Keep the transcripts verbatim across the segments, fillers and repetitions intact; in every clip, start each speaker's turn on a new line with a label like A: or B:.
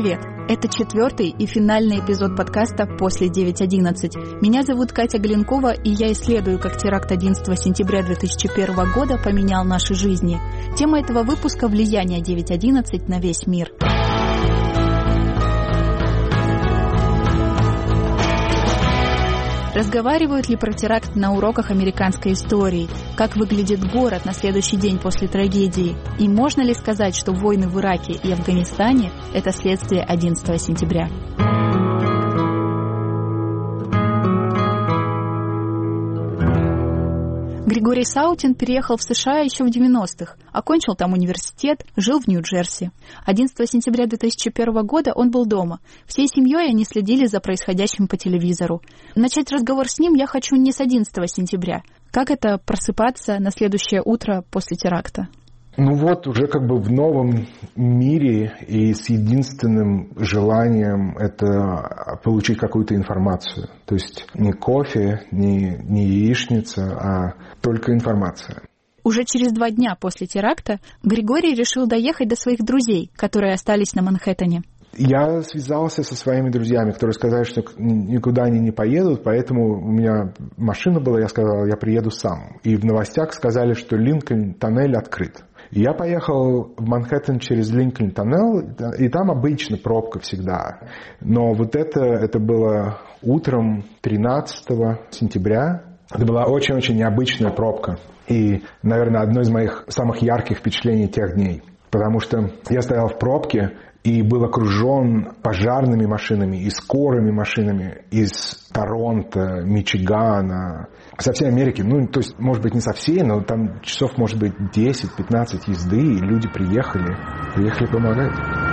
A: привет! Это четвертый и финальный эпизод подкаста «После девять одиннадцать». Меня зовут Катя Галенкова, и я исследую, как теракт одиннадцатого сентября две тысячи первого года поменял наши жизни. Тема этого выпуска – влияние девять одиннадцать на весь мир. Разговаривают ли про теракт на уроках американской истории? Как выглядит город на следующий день после трагедии? И можно ли сказать, что войны в Ираке и Афганистане – это следствие одиннадцатого сентября? Григорий Саутин переехал в США еще в девяностых, окончил там университет, жил в Нью-Джерси. одиннадцатого сентября две тысячи первого года он был дома. Всей семьей они следили за происходящим по телевизору. Начать разговор с ним я хочу не с одиннадцатого сентября. Как это просыпаться на следующее утро после теракта?
B: Ну вот, уже как бы в новом мире и с единственным желанием это получить какую-то информацию. То есть не кофе, не, не яичница, а только информация.
A: Уже через два дня после теракта Григорий решил доехать до своих друзей, которые остались на Манхэттене.
B: Я связался со своими друзьями, которые сказали, что никуда они не поедут, поэтому у меня машина была, я сказал, я приеду сам. И в новостях сказали, что Линкольн-тоннель открыт. Я поехал в Манхэттен через Линкольн-тоннель, и там обычно пробка всегда. Но вот это, это было утром тринадцатого сентября. Это была очень-очень необычная пробка. И, наверное, одно из моих самых ярких впечатлений тех дней. Потому что я стоял в пробке и был окружен пожарными машинами и скорыми машинами из Торонто, Мичигана, со всей Америки. Ну, то есть, может быть, не со всей, но там часов, может быть, десять-пятнадцать езды, и люди приехали, приехали помогать.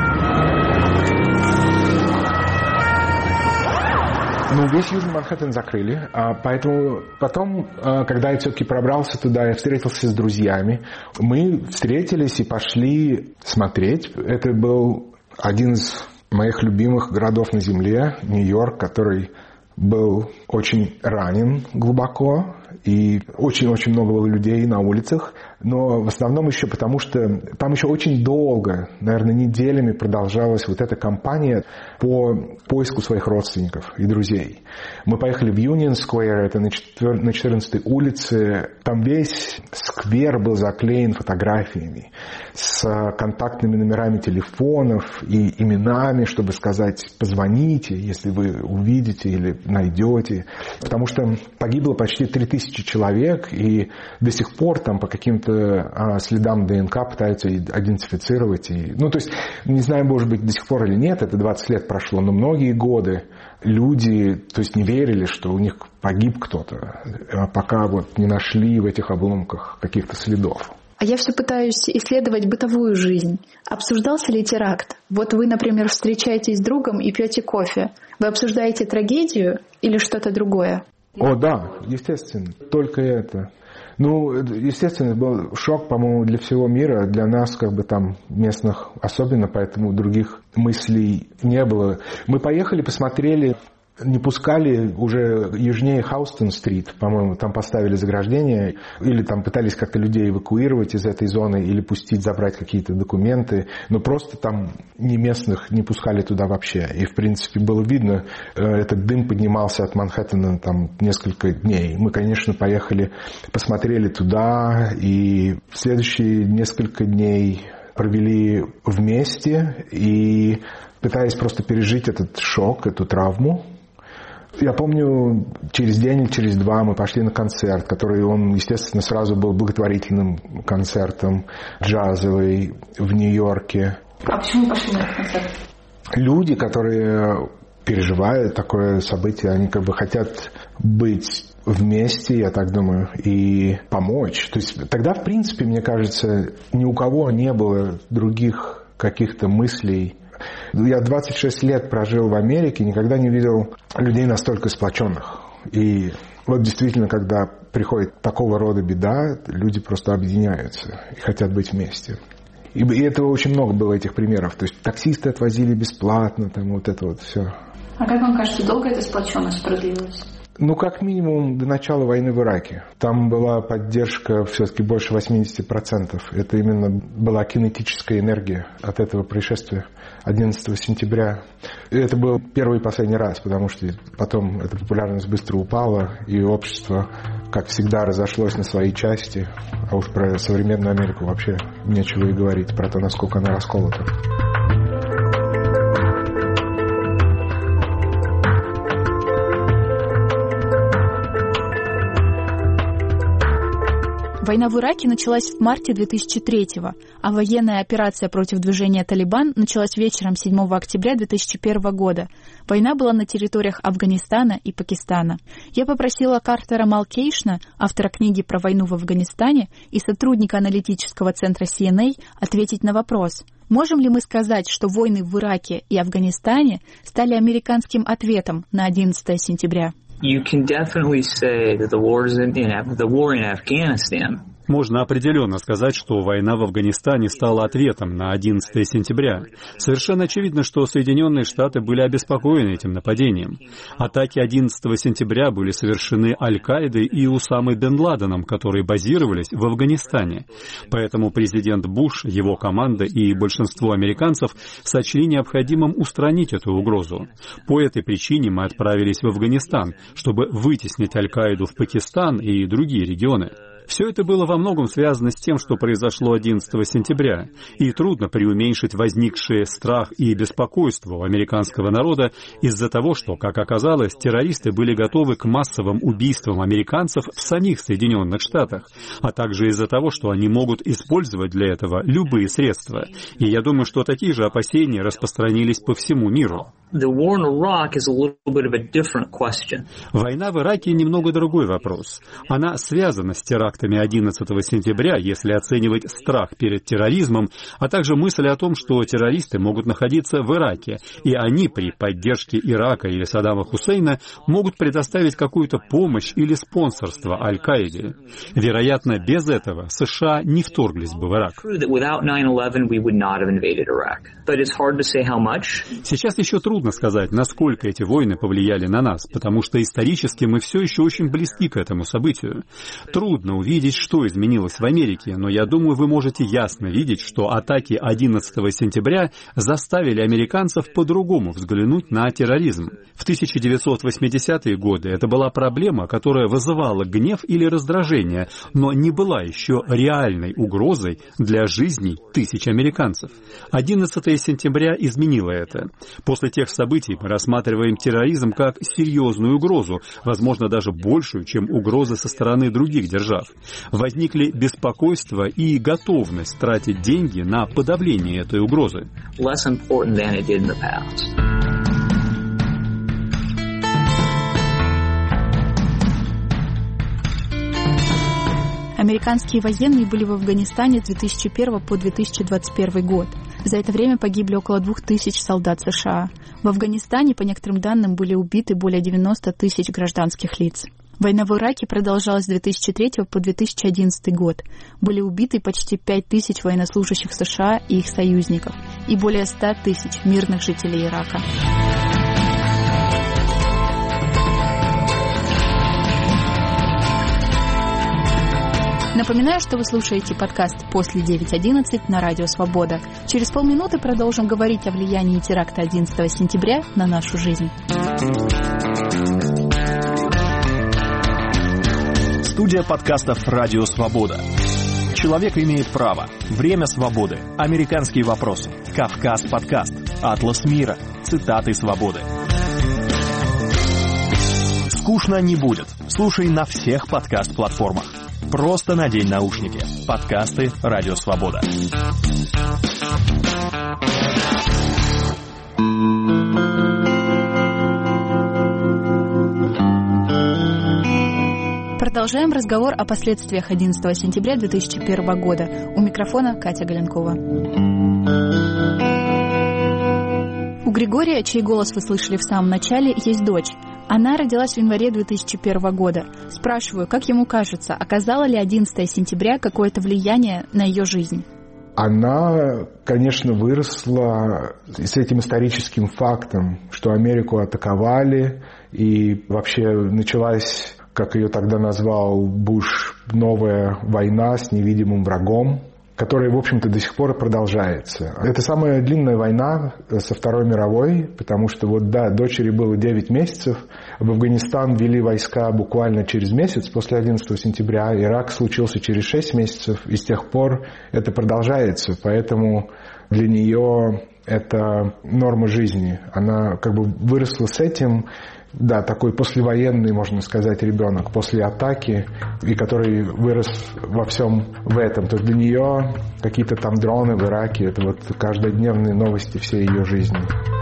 B: Ну, весь Южный Манхэттен закрыли, а поэтому потом, когда я все-таки пробрался туда, я встретился с друзьями. Мы встретились и пошли смотреть. Это был один из моих любимых городов на земле, Нью-Йорк, который был очень ранен глубоко, и очень-очень много было людей на улицах, но в основном еще потому, что там еще очень долго, наверное, неделями продолжалась вот эта кампания по поиску своих родственников и друзей. Мы поехали в Union Square, это на четырнадцатой улице, там весь сквер был заклеен фотографиями с контактными номерами телефонов и именами, чтобы сказать «позвоните, если вы увидите или найдете», потому что погибло почти три тысячи человек, и до сих пор там по каким-то а, следам ДНК пытаются идентифицировать. И, ну, то есть, не знаю, может быть, до сих пор или нет, это двадцать лет прошло, но многие годы люди, то есть, не верили, что у них погиб кто-то, пока вот не нашли в этих обломках каких-то следов.
A: А я все пытаюсь исследовать бытовую жизнь. Обсуждался ли теракт? Вот вы, например, встречаетесь с другом и пьете кофе. Вы обсуждаете трагедию или что-то другое?
B: О, да, естественно, только это. Ну, естественно, был шок, по-моему, для всего мира, для нас, как бы там, местных особенно, поэтому других мыслей не было. Мы поехали, посмотрели, не пускали уже южнее Хаустон-стрит, по-моему, там поставили заграждение, или там пытались как-то людей эвакуировать из этой зоны, или пустить, забрать какие-то документы, но просто там не местных не пускали туда вообще. И, в принципе, было видно, этот дым поднимался от Манхэттена там несколько дней. Мы, конечно, поехали, посмотрели туда, и в следующие несколько дней провели вместе, и пытаясь просто пережить этот шок, эту травму. Я помню, через день или через два мы пошли на концерт, который, он, естественно, сразу был благотворительным концертом, джазовый в Нью-Йорке.
A: А почему пошли на этот концерт?
B: Люди, которые переживают такое событие, они как бы хотят быть вместе, я так думаю, и помочь. То есть тогда, в принципе, мне кажется, ни у кого не было других каких-то мыслей. Я двадцать шесть лет прожил в Америке, никогда не видел людей настолько сплоченных. И вот действительно, когда приходит такого рода беда, люди просто объединяются и хотят быть вместе. И, и этого очень много было, этих примеров. То есть таксисты отвозили бесплатно, там вот это вот все.
A: А как вам кажется, долго эта сплоченность продлилась?
B: Ну, как минимум, до начала войны в Ираке. Там была поддержка все-таки больше восемьдесят процентов. Это именно была кинетическая энергия от этого происшествия одиннадцатого сентября. И это был первый и последний раз, потому что потом эта популярность быстро упала, и общество, как всегда, разошлось на свои части. А уж про современную Америку вообще нечего и говорить, про то, насколько она расколота.
A: Война в Ираке началась в марте две тысячи третьего, а военная операция против движения «Талибан» началась вечером седьмого октября две тысячи первого года. Война была на территориях Афганистана и Пакистана. Я попросила Картера Малкейшна, автора книги про войну в Афганистане и сотрудника аналитического центра си эн эй, ответить на вопрос: можем ли мы сказать, что войны в Ираке и Афганистане стали американским ответом на одиннадцатое сентября?
C: You can definitely say that the wars in, in the war in Afghanistan.
D: Можно определенно сказать, что война в Афганистане стала ответом на одиннадцатое сентября. Совершенно очевидно, что Соединенные Штаты были обеспокоены этим нападением. Атаки одиннадцатого сентября были совершены Аль-Каидой и Усамой бен Ладеном, которые базировались в Афганистане. Поэтому президент Буш, его команда и большинство американцев сочли необходимым устранить эту угрозу. По этой причине мы отправились в Афганистан, чтобы вытеснить Аль-Каиду в Пакистан и другие регионы. Все это было во многом связано с тем, что произошло одиннадцатого сентября, и трудно преуменьшить возникший страх и беспокойство у американского народа из-за того, что, как оказалось, террористы были готовы к массовым убийствам американцев в самих Соединенных Штатах, а также из-за того, что они могут использовать для этого любые средства. И я думаю, что такие же опасения распространились по всему миру. Война в Ираке немного другой вопрос. Она связана с терактами одиннадцатого сентября, если оценивать страх перед терроризмом, а также мысль о том, что террористы могут находиться в Ираке, и они при поддержке Ирака или Саддама Хусейна могут предоставить какую-то помощь или спонсорство Аль-Каиде. Вероятно, без этого США не вторглись бы в Ирак. Сейчас еще трудно сказать, насколько эти войны повлияли на нас, потому что исторически мы все еще очень близки к этому событию. Трудно увидеть, что изменилось в Америке, но я думаю, вы можете ясно видеть, что атаки одиннадцатого сентября заставили американцев по-другому взглянуть на терроризм. В тысяча девятьсот восьмидесятые годы это была проблема, которая вызывала гнев или раздражение, но не была еще реальной угрозой для жизней тысяч американцев. одиннадцатое сентября изменило это. После тех событий мы рассматриваем терроризм как серьезную угрозу, возможно, даже большую, чем угрозы со стороны других держав. Возникли беспокойство и готовность тратить деньги на подавление этой угрозы.
A: Американские военные были в Афганистане с две тысячи первого по две тысячи двадцать первый год. За это время погибли около двух тысяч солдат США. В Афганистане, по некоторым данным, были убиты более девяноста тысяч гражданских лиц. Война в Ираке продолжалась с две тысячи третьего по две тысячи одиннадцатый год. Были убиты почти пять тысяч военнослужащих США и их союзников и более ста тысяч мирных жителей Ирака. Напоминаю, что вы слушаете подкаст «После девять одиннадцать» на Радио Свобода. Через полминуты продолжим говорить о влиянии теракта одиннадцатого сентября на нашу жизнь.
E: Студия подкастов «Радио Свобода». Человек имеет право. Время свободы. Американские вопросы. Кавказ подкаст. Атлас мира. Цитаты свободы. Скучно не будет. Слушай на всех подкаст-платформах. Просто надень наушники. Подкасты «Радио Свобода».
A: Продолжаем разговор о последствиях одиннадцатого сентября две тысячи первого года. У микрофона Катя Галенкова. У Григория, чей голос вы слышали в самом начале, есть дочь. Она родилась в январе две тысячи первого года. Спрашиваю, как ему кажется, оказало ли одиннадцатое сентября какое-то влияние на ее жизнь?
B: она, конечно, выросла с этим историческим фактом, что Америку атаковали, и вообще началась, как ее тогда назвал Буш, новая война с невидимым врагом, которая, в общем-то, до сих пор продолжается. Это самая длинная война со Второй мировой, потому что, вот да, дочери было девять месяцев, в Афганистан ввели войска буквально через месяц после одиннадцатого сентября, Ирак случился через шесть месяцев, и с тех пор это продолжается, поэтому для нее это норма жизни. Она как бы выросла с этим. Да, такой послевоенный, можно сказать, ребенок после атаки, и который вырос во всем в этом. То есть для нее какие-то там дроны в Ираке, это вот каждодневные новости всей ее жизни.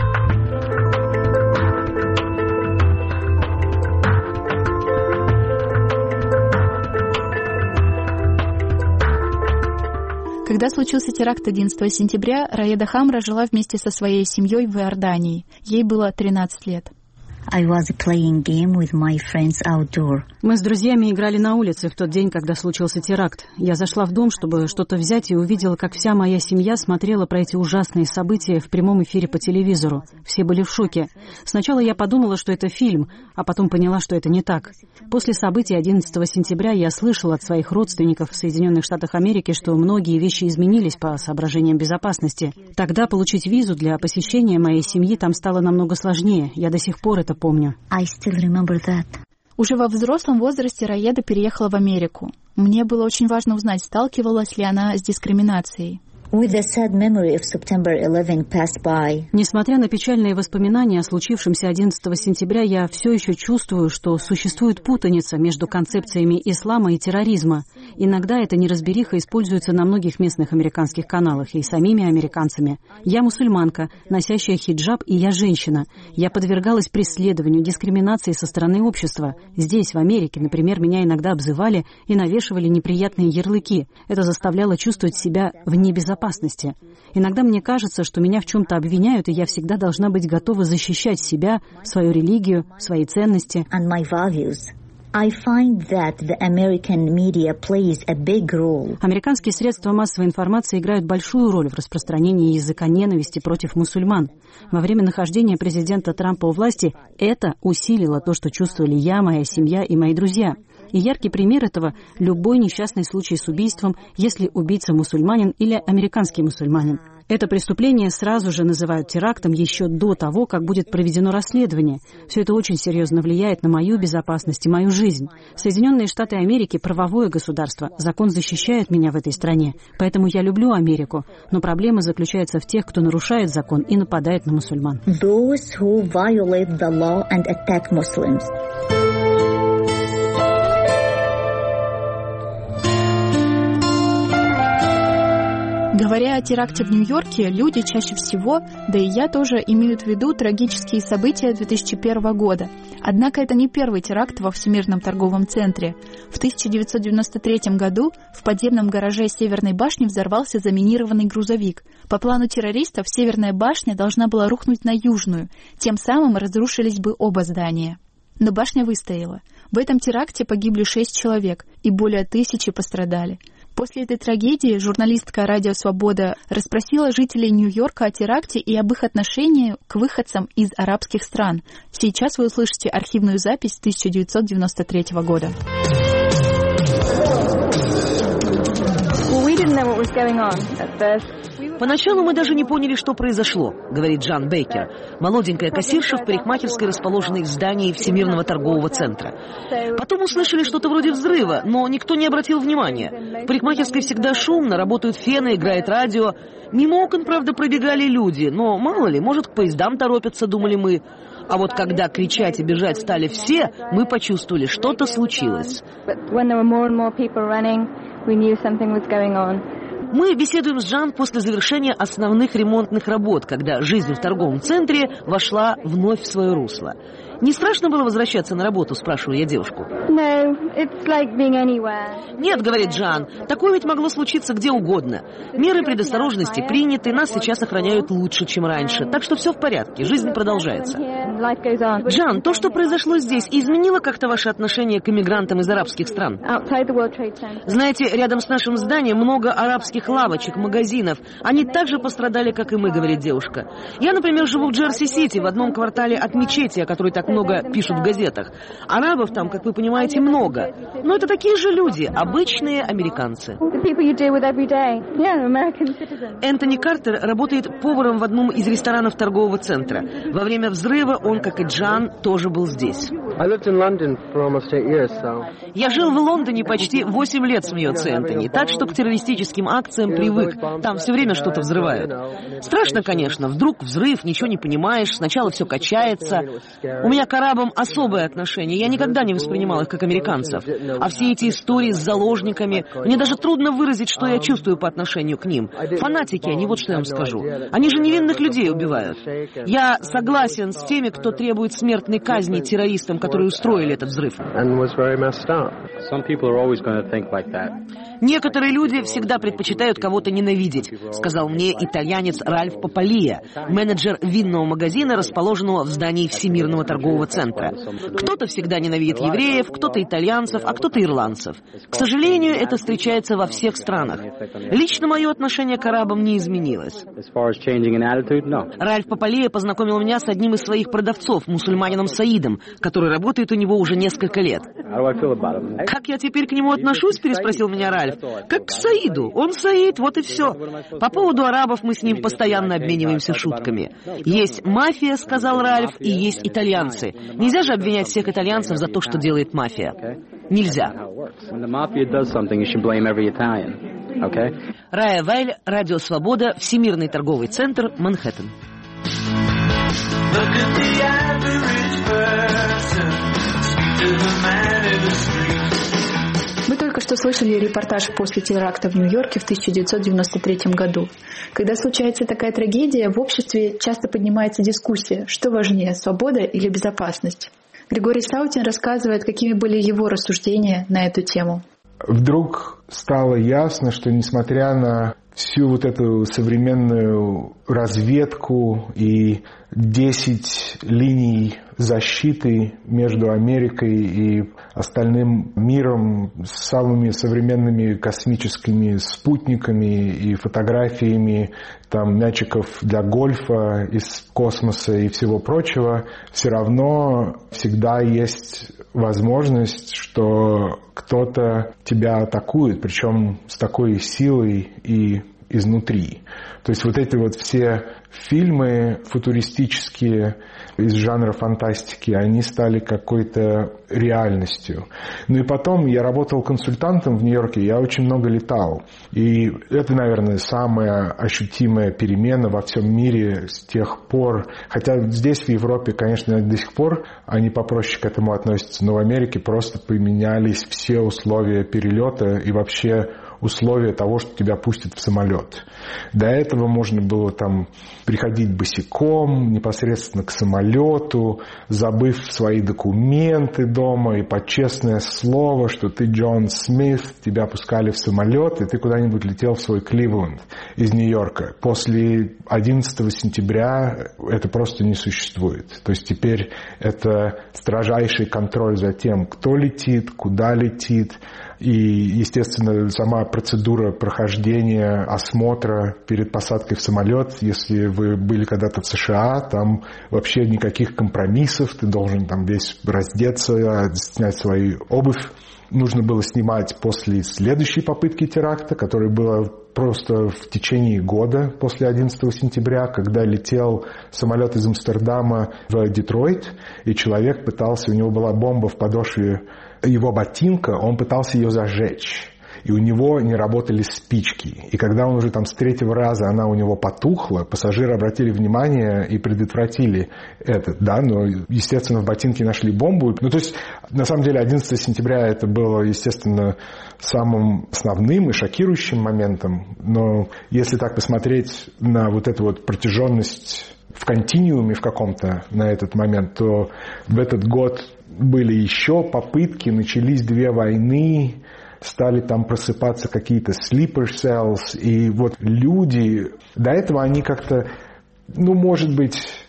A: Когда случился теракт одиннадцатого сентября, Раеда Хамра жила вместе со своей семьей в Иордании. Ей было тринадцать лет.
F: I was playing game with my friends outdoor.
G: Мы с друзьями играли на улице в тот день, когда случился теракт. Я зашла в дом, чтобы что-то взять, и увидела, как вся моя семья смотрела про эти ужасные события в прямом эфире по телевизору. Все были в шоке. Сначала я подумала, что это фильм, а потом поняла, что это не так. После событий одиннадцатого сентября я слышала от своих родственников в Соединенных Штатах Америки, что многие вещи изменились по соображениям безопасности. Тогда получить визу для посещения моей семьи там стало намного сложнее. Я до сих пор это помню.
F: I still remember that.
A: Уже во взрослом возрасте Раеда переехала в Америку. Мне было очень важно узнать, сталкивалась ли она с дискриминацией.
F: With the sad memory of September eleventh passed by.
G: Несмотря на печальные воспоминания о случившемся одиннадцатого сентября, я все еще чувствую, что существует путаница между концепциями ислама и терроризма. Иногда эта неразбериха используется на многих местных американских каналах и самими американцами. Я мусульманка, носящая хиджаб, и я женщина. Я подвергалась преследованию, дискриминации со стороны общества. Здесь, в Америке, например, меня иногда обзывали и навешивали неприятные ярлыки. Это заставляло чувствовать себя в небезопасности. Иногда мне кажется, что меня в чем-то обвиняют, и я всегда должна быть готова защищать себя, свою религию, свои ценности.
F: And my values. I find that the American media plays a big role.
G: Американские средства массовой информации играют большую роль в распространении языка ненависти против мусульман. Во время нахождения президента Трампа у власти это усилило то, что чувствовали я, моя семья и мои друзья. И яркий пример этого – любой несчастный случай с убийством, если убийца мусульманин или американский мусульманин. Это преступление сразу же называют терактом еще до того, как будет проведено расследование. Все это очень серьезно влияет на мою безопасность и мою жизнь. Соединенные Штаты Америки – правовое государство. Закон защищает меня в этой стране. Поэтому я люблю Америку. Но проблема заключается в тех, кто нарушает закон и нападает на мусульман.
F: Those who violate the law and attack Muslims.
A: Говоря о теракте в Нью-Йорке, люди чаще всего, да и я тоже, имеют в виду трагические события две тысячи первого года. Однако это не первый теракт во Всемирном торговом центре. В тысяча девятьсот девяносто третьем году в подземном гараже Северной башни взорвался заминированный грузовик. По плану террористов Северная башня должна была рухнуть на Южную, тем самым разрушились бы оба здания. Но башня выстояла. В этом теракте погибли шесть человек, и более тысячи пострадали. После этой трагедии журналистка «Радио Свобода» расспросила жителей Нью-Йорка о теракте и об их отношении к выходцам из арабских стран. Сейчас вы услышите архивную запись тысяча девятьсот девяносто третьего года.
H: Поначалу мы даже не поняли, что произошло, говорит Джан Бейкер, молоденькая кассирша в парикмахерской, расположенной в здании Всемирного торгового центра. Потом услышали что-то вроде взрыва, но никто не обратил внимания. В парикмахерской всегда шумно, работают фены, играет радио. Мимо окон, правда, пробегали люди, но мало ли, может, к поездам торопятся, думали мы. А вот когда кричать и бежать стали все, мы почувствовали, что-то случилось. Мы беседуем с Жан после завершения основных ремонтных работ, когда жизнь в торговом центре вошла вновь в свое русло. Не страшно было возвращаться на работу, спрашиваю я девушку.
I: No, it's like being anywhere.
H: Нет, говорит Жан, такое ведь могло случиться где угодно. Меры предосторожности приняты, нас сейчас охраняют лучше, чем раньше. Так что все в порядке, жизнь продолжается.
I: life goes on.
H: Джан, то, что произошло здесь, изменило как-то ваше отношение к иммигрантам из арабских стран?
I: Outside the World Trade Center.
H: Знаете, рядом с нашим зданием много арабских лавочек, магазинов. Они так же пострадали, как и мы, говорит девушка. Я, например, живу в Джерси-Сити, в одном квартале от мечети, о которой так много пишут в газетах. Арабов там, как вы понимаете, много. Но это такие же люди, обычные американцы.
I: The people you deal with every day. Yeah, American citizens.
H: Энтони Картер работает поваром в одном из ресторанов торгового центра. Во время взрыва он, как и Джан, тоже был здесь. Я жил в Лондоне почти восемь лет, смеется Энтони, так что к террористическим акциям привык. Там все время что-то взрывают. Страшно, конечно, вдруг взрыв, ничего не понимаешь, сначала все качается. У меня к арабам особое отношение, я никогда не воспринимал их как американцев. А все эти истории с заложниками, мне даже трудно выразить, что я чувствую по отношению к ним. Фанатики они, вот что я вам скажу. Они же невинных людей убивают. Я согласен с теми, кто требует смертной казни террористам, которые устроили этот взрыв. Некоторые люди всегда предпочитают кого-то ненавидеть, сказал мне итальянец Ральф Папалия, менеджер винного магазина, расположенного в здании Всемирного торгового центра. Кто-то всегда ненавидит евреев, кто-то итальянцев, а кто-то ирландцев. К сожалению, это встречается во всех странах. Лично мое отношение к арабам не изменилось. Ральф Папалия познакомил меня с одним из своих продавцов, мусульманином Саидом, который работает у него уже несколько лет. «Как я теперь к нему отношусь?» — переспросил меня Ральф. «Как к Саиду. Он Саид, вот и все. По поводу арабов мы с ним постоянно обмениваемся шутками. Есть мафия, — сказал Ральф, — и есть итальянцы. Нельзя же обвинять всех итальянцев за то, что делает мафия. Нельзя». Рая Вайль, Радио Свобода, Всемирный торговый центр, Манхэттен.
A: Мы только что слышали репортаж после теракта в Нью-Йорке в тысяча девятьсот девяносто третьем году. Когда случается такая трагедия, в обществе часто поднимается дискуссия, что важнее, свобода или безопасность. Григорий Саутин рассказывает, какими были его рассуждения на эту тему.
B: Вдруг стало ясно, что несмотря на всю вот эту современную разведку и десять линий защиты между Америкой и остальным миром с самыми современными космическими спутниками и фотографиями там, мячиков для гольфа из космоса и всего прочего, все равно всегда есть возможность, что кто-то тебя атакует, причем с такой силой и изнутри. То есть вот эти вот все фильмы футуристические из жанра фантастики, они стали какой-то реальностью. Ну и потом я работал консультантом в Нью-Йорке, я очень много летал. И это, наверное, самая ощутимая перемена во всем мире с тех пор. Хотя здесь, в Европе, конечно, до сих пор они попроще к этому относятся, но в Америке просто поменялись все условия перелета и вообще условия того, что тебя пустят в самолет. До этого можно было там приходить босиком непосредственно к самолету, забыв свои документы дома и под честное слово, что ты Джон Смит, тебя пускали в самолет, и ты куда-нибудь летел в свой Кливленд из Нью-Йорка. После одиннадцатого сентября это просто не существует. То есть теперь это строжайший контроль за тем, кто летит, куда летит. И, естественно, сама процедура прохождения осмотра перед посадкой в самолет, если вы были когда-то в США, там вообще никаких компромиссов, ты должен там весь раздеться, снять свою обувь. Нужно было снимать после следующей попытки теракта, которая была просто в течение года после одиннадцатого сентября, когда летел самолет из Амстердама в Детройт, и человек пытался, у него была бомба в подошве его ботинка, он пытался ее зажечь. И у него не работали спички. И когда он уже там с третьего раза она у него потухла, пассажиры обратили внимание и предотвратили это. Да, но, естественно, в ботинке нашли бомбу. Ну, то есть, на самом деле, одиннадцатого сентября это было, естественно, самым основным и шокирующим моментом. Но если так посмотреть на вот эту вот протяженность в континууме в каком-то на этот момент, то в этот год были еще попытки, начались две войны, стали там просыпаться какие-то sleeper cells, и вот люди, до этого они как-то, ну, может быть,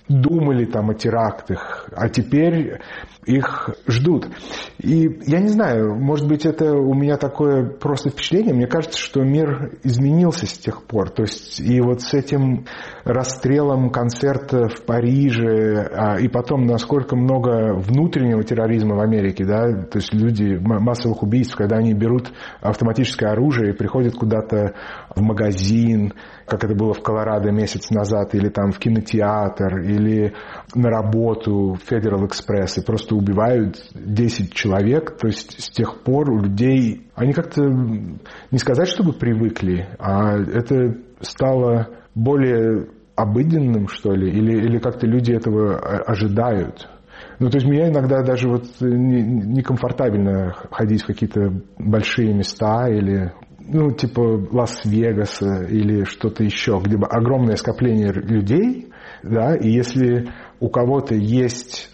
B: думали там о терактах, а теперь их ждут. И я не знаю, может быть, это у меня такое просто впечатление. Мне кажется, что мир изменился с тех пор. То есть и вот с этим расстрелом концерта в Париже, а, и потом насколько много внутреннего терроризма в Америке, да, то есть люди, массовых убийств, когда они берут автоматическое оружие и приходят куда-то в магазин, как это было в Колорадо месяц назад, или там в кинотеатр, или на работу в Federal Express, и просто убивают десять человек. То есть с тех пор у людей, они как-то, не сказать, чтобы привыкли, а это стало более обыденным, что ли, или, или как-то люди этого ожидают. Ну, то есть меня иногда даже вот некомфортабельно ходить в какие-то большие места или, ну, типа Лас-Вегаса или что-то еще, где огромное скопление людей, да, и если у кого-то есть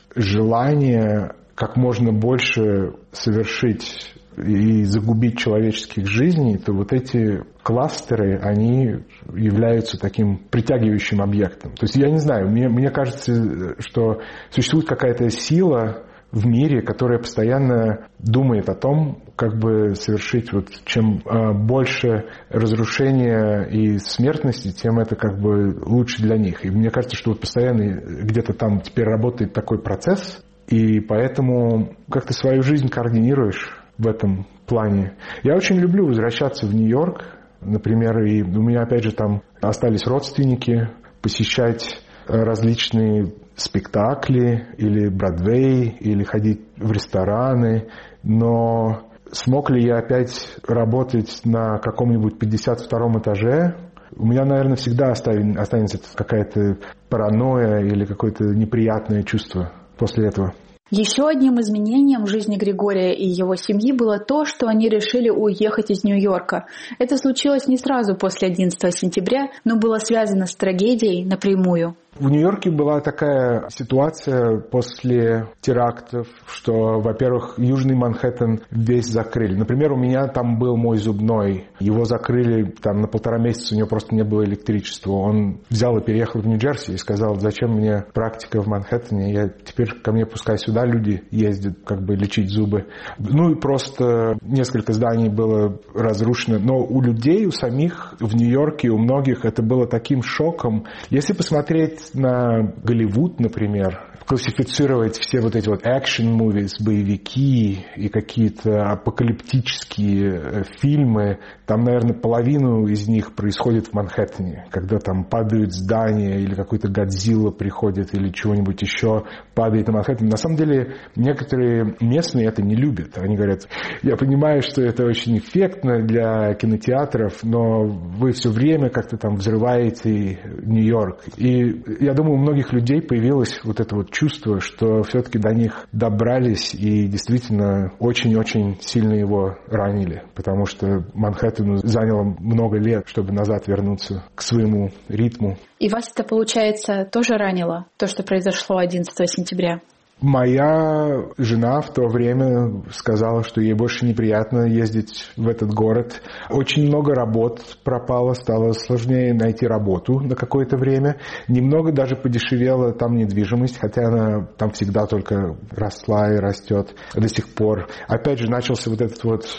B: желание как можно больше совершить и загубить человеческих жизней, то вот эти кластеры, они являются таким притягивающим объектом. То есть я не знаю, мне, мне кажется, что существует какая-то сила в мире, которая постоянно думает о том, как бы совершить, вот, чем больше разрушения и смертности, тем это как бы лучше для них. И мне кажется, что вот постоянно где-то там теперь работает такой процесс, и поэтому как ты свою жизнь координируешь в этом плане. Я очень люблю возвращаться в Нью-Йорк, например, и у меня опять же там остались родственники, посещать различные спектакли или Бродвей, или ходить в рестораны, но смог ли я опять работать на каком-нибудь пятьдесят втором этаже? У меня, наверное, всегда останется какая-то паранойя или какое-то неприятное чувство после этого.
A: Еще одним изменением в жизни Григория и его семьи было то, что они решили уехать из Нью-Йорка. Это случилось не сразу после одиннадцатого сентября, но было связано с трагедией напрямую.
B: В Нью-Йорке была такая ситуация после терактов, что, во-первых, Южный Манхэттен весь закрыли. Например, у меня там был мой зубной. Его закрыли там на полтора месяца, у него просто не было электричества. Он взял и переехал в Нью-Джерси и сказал, зачем мне практика в Манхэттене, я теперь ко мне пускай сюда люди ездят, как бы лечить зубы. Ну и просто несколько зданий было разрушено. Но у людей, у самих в Нью-Йорке, у многих это было таким шоком. Если посмотреть на Голливуд, например, классифицировать все вот эти вот action-movies, боевики и какие-то апокалиптические фильмы, там, наверное, половину из них происходит в Манхэттене, когда там падают здания или какой-то Годзилла приходит или чего-нибудь еще падает на Манхэттен. На самом деле, некоторые местные это не любят. Они говорят, я понимаю, что это очень эффектно для кинотеатров, но вы все время как-то там взрываете Нью-Йорк. И я думаю, у многих людей появилось вот это вот чувство, что все-таки до них добрались и действительно очень-очень сильно его ранили, потому что Манхэттену заняло много лет, чтобы назад вернуться к своему ритму.
A: И вас это, получается, тоже ранило, то, что произошло одиннадцатого сентября?
B: Моя жена в то время сказала, что ей больше неприятно ездить в этот город. Очень много работ пропало, стало сложнее найти работу на какое-то время. Немного даже подешевела там недвижимость, хотя она там всегда только росла и растет до сих пор. Опять же, начался вот этот вот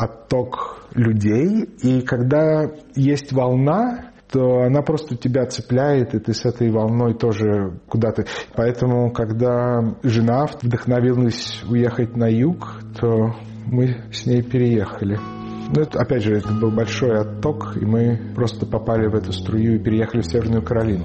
B: отток людей, и когда есть волна, то она просто тебя цепляет, и ты с этой волной тоже куда-то. Поэтому, когда жена вдохновилась уехать на юг, то мы с ней переехали. Ну, это, опять же, это был большой отток, и мы просто попали в эту струю и переехали в Северную Каролину.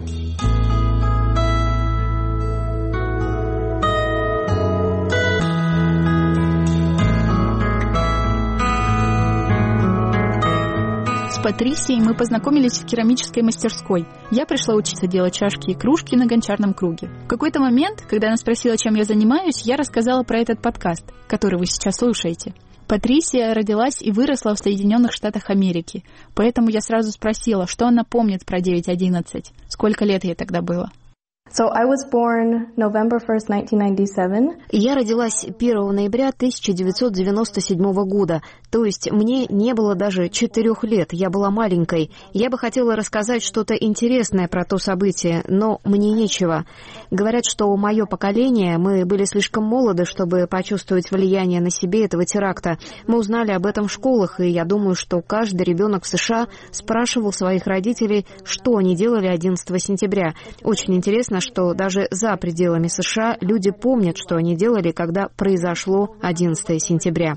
A: С Патрисией мы познакомились в керамической мастерской. Я пришла учиться делать чашки и кружки на гончарном круге. В какой-то момент, когда она спросила, чем я занимаюсь, я рассказала про этот подкаст, который вы сейчас слушаете. Патрисия родилась и выросла в Соединенных Штатах Америки, поэтому я сразу спросила, что она помнит про девять одиннадцать. Сколько лет ей тогда было?
I: So I was born November first, nineteen ninety-seven.
J: Я родилась первого ноября тысяча девятьсот девяносто седьмого года, то есть мне не было даже четырех лет, я была маленькой. Я бы хотела рассказать что-то интересное про то событие, но мне нечего. Говорят, что мое поколение, мы были слишком молоды, чтобы почувствовать влияние на себе этого теракта. Мы узнали об этом в школах, и я думаю, что каждый ребенок в США спрашивал своих родителей, что они делали одиннадцатого сентября. Очень интересно, что даже за пределами США люди помнят, что они делали, когда произошло одиннадцатого сентября.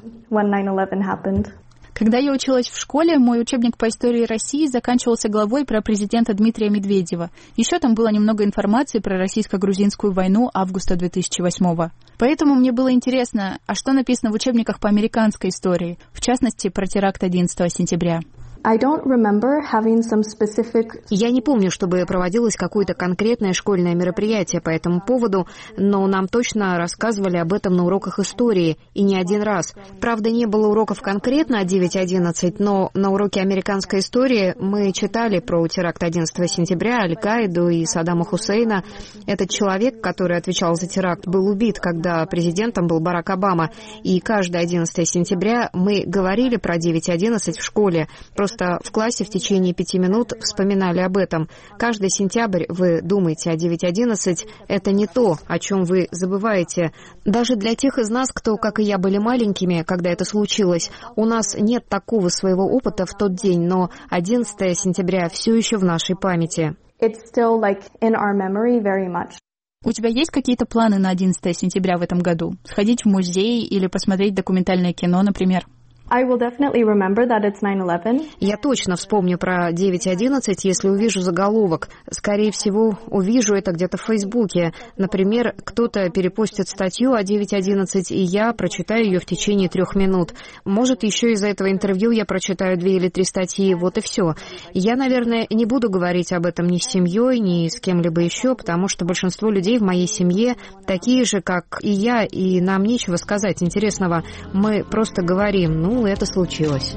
A: Когда я училась в школе, мой учебник по истории России заканчивался главой про президента Дмитрия Медведева. Еще там было немного информации про российско-грузинскую войну августа две тысячи восьмого. Поэтому мне было интересно, а что написано в учебниках по американской истории, в частности, про теракт одиннадцатого сентября.
I: I don't remember having some specific...
J: Я не помню, чтобы проводилось какое-то конкретное школьное мероприятие по этому поводу, но нам точно рассказывали об этом на уроках истории, и не один раз. Правда, не было уроков конкретно о девять одиннадцать, но на уроке американской истории мы читали про теракт одиннадцатого сентября, Аль-Каиду и Саддама Хусейна. Этот человек, который отвечал за теракт, был убит, когда президентом был Барак Обама. И каждое одиннадцатого сентября мы говорили про девять одиннадцать в школе. Просто в классе в течение пяти минут вспоминали об этом. Каждый сентябрь вы думаете о девять одиннадцать. Это не то, о чем вы забываете. Даже для тех из нас, кто, как и я, были маленькими, когда это случилось, у нас нет такого своего опыта в тот день, но одиннадцатого сентября все еще в нашей памяти.
I: It's still like in our memory very much.
A: У тебя есть какие-то планы на одиннадцатого сентября в этом году? Сходить в музей или посмотреть документальное кино, например?
I: I will definitely remember that it's nine eleven.
J: Я точно вспомню про девять одиннадцать, если увижу заголовок. Скорее всего, увижу это где-то в Фейсбуке. Например, кто-то перепостит статью о девять одиннадцать, и я прочитаю ее в течение трех минут. Может, еще из-за этого интервью я прочитаю две или три статьи, вот и все. Я, наверное, не буду говорить об этом ни с семьей, ни с кем-либо еще, потому что большинство людей в моей семье такие же, как и я, и нам нечего сказать интересного. Мы просто говорим, ну, это случилось.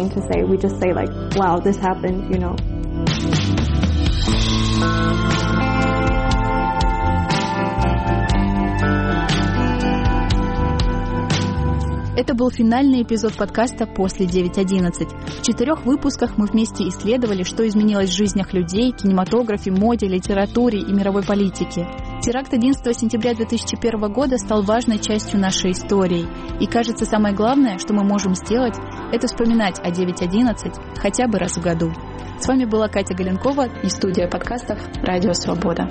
A: Это был финальный эпизод подкаста «После девять одиннадцать». В четырех выпусках мы вместе исследовали, что изменилось в жизнях людей, кинематографе, моде, литературе и мировой политике. Теракт одиннадцатого сентября две тысячи первого года стал важной частью нашей истории. И, кажется, самое главное, что мы можем сделать, это вспоминать о девять одиннадцать хотя бы раз в году. С вами была Катя Галенкова и студия подкастов «Радио Свобода».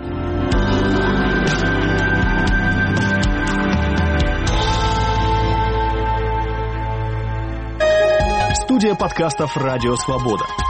E: Студия подкастов «Радио Свобода».